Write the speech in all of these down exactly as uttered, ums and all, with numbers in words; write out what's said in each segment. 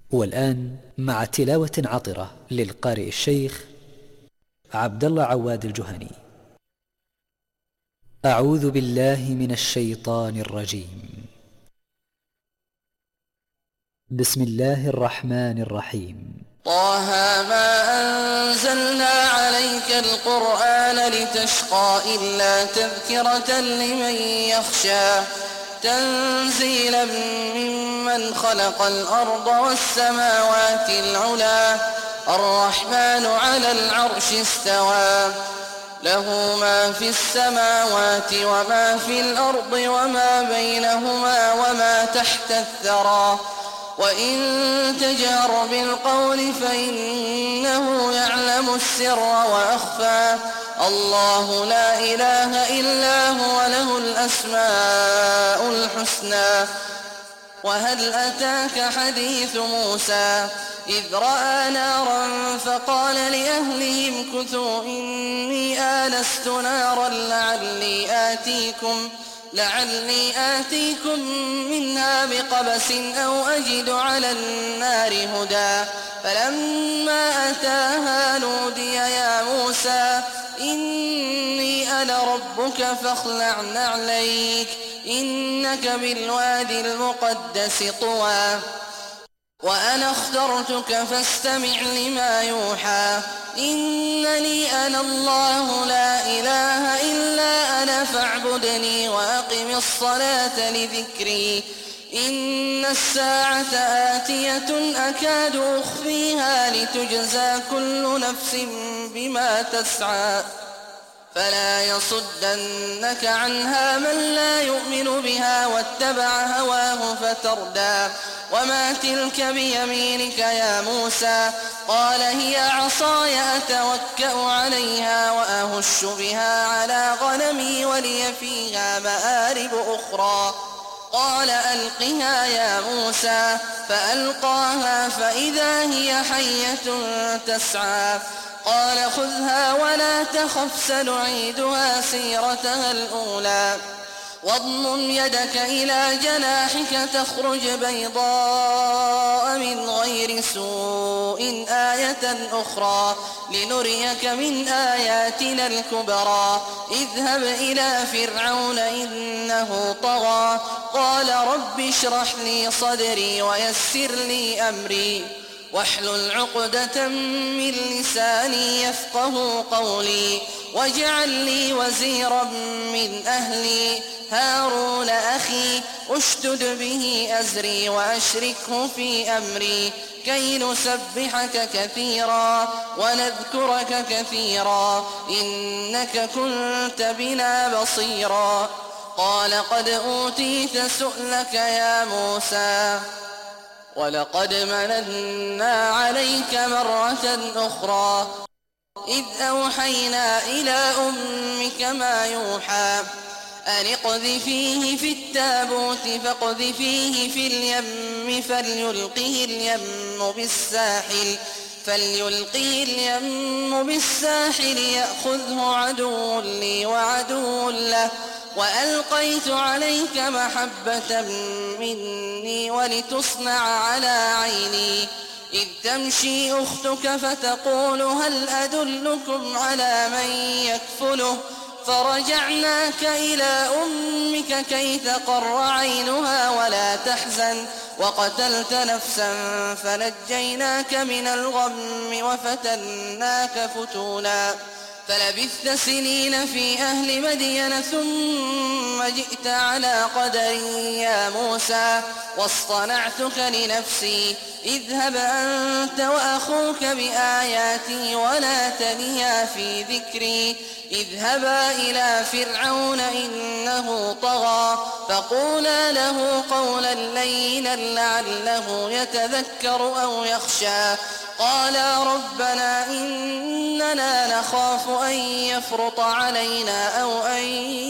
والآن مع تلاوة عطرة للقارئ الشيخ عبد الله عواد الجهني. أعوذ بالله من الشيطان الرجيم. بسم الله الرحمن الرحيم. طه ما أنزلنا عليك القرآن لتشقى إلا تذكرة لمن يخشى تنزيلا ممن خلق الأرض والسماوات العلى الرحمن على العرش استوى له ما في السماوات وما في الأرض وما بينهما وما تحت الثرى وإن تجهر بالقول فإنه يعلم السر وأخفى الله لا إله إلا هو له الأسماء الحسنى. وهل أتاك حديث موسى إذ رأى نارا فقال لأهلهم كثوا إني آنست نارا لعلي آتيكم لعلي آتيكم منها بقبس أو أجد على النار هدى فلما أتاها نودي يا موسى إني أنا ربك فاخلع نعليك إنك بالوادي المقدس طوى وأنا اخترتك فاستمع لما يوحى إنني أنا الله لا إله إلا أنا فاعبدني وأقم الصلاة لذكري إن الساعة آتية أكاد أخفيها لتجزى كل نفس بما تسعى فلا يصدنك عنها من لا يؤمن بها واتبع هواه فتردى وما تلك بيمينك يا موسى قال هي عصاي أتوكأ عليها وأهش بها على غنمي ولي فيها مآرب أخرى قال ألقها يا موسى فألقاها فإذا هي حية تسعى قال خذها ولا تخف سنعيدها سيرتها الأولى واضمم يدك إلى جناحك تخرج بيضاء من غير سوء آية أخرى لنريك من آياتنا الكبرى اذهب إلى فرعون إنه طغى قال رب اشرح لي صدري ويسر لي أمري واحلل عقدة من لساني يفقه قولي واجعل لي وزيرا من أهلي هارون أخي أشدد به أزري وأشركه في أمري كي نسبحك كثيرا ونذكرك كثيرا إنك كنت بنا بصيرا قال قد أوتيت سؤلك يا موسى ولقد مننا عليك مرة أخرى إذ أوحينا إلى أمك ما يوحى أن اقذفيه في التابوت فاقذفيه في اليم فليلقه اليم بالساحل فليلقه اليم بالساحل يأخذه عدو لي وعدو له وألقيت عليك محبة مني ولتصنع على عيني إذ تمشي أختك فتقول هل أدلكم على من يكفله فرجعناك إلى أمك كي تقر عينها ولا تحزن وقتلت نفسا فنجيناك من الغم وفتناك فتونا فلبثت سنين في أهل مدين ثم جئت على قدر يا موسى واصطنعتك لنفسي اذهب أنت وأخوك بآياتي ولا تنيا في ذكري اذهبا إلى فرعون إنه طغى فقولا له قولا لينا لعله يتذكر أو يخشى قالا ربنا إننا نخاف أن يفرط علينا أو أن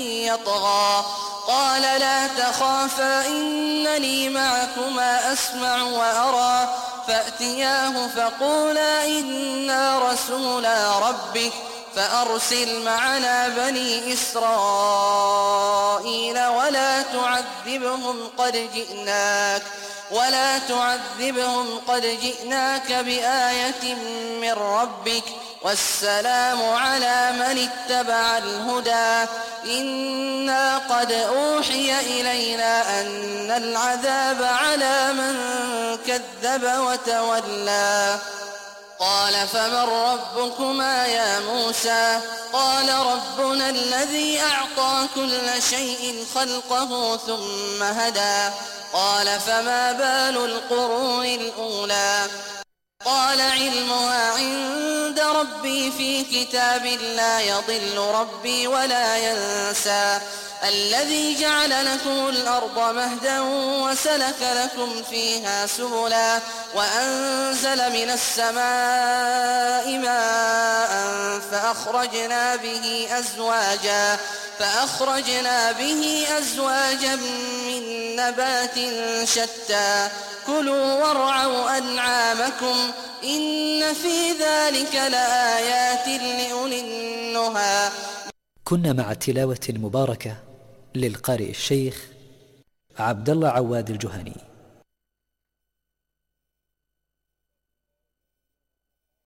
يطغى قال لا تخافا إنني معكما أسمع وأرى فأتياه فقولا إنا رسولا ربك فأرسل معنا بني إسرائيل ولا تعذبهم قد جئناك ولا تعذبهم قد جئناك بآية من ربك والسلام على من اتبع الهدى إنا قد أوحي إلينا أن العذاب على من كذب وتولى قال فمن ربكما يا موسى قال ربنا الذي أعطى كل شيء خلقه ثم هدى قال فما بال القرون الأولى قال علمها عند ربي في كتاب لا يضل ربي ولا ينسى الذي جعل لكم الأرض مهدا وسلك لكم فيها سبلا وأنزل من السماء ماء فأخرجنا به أزواجا فأخرجنا به أزواجا من نبات شتى كلوا وارعوا أنعامكم إن في ذلك لآيات لأولي النهى. كنا مع التلاوة المباركة للقارئ الشيخ عبد الله عواد الجهني.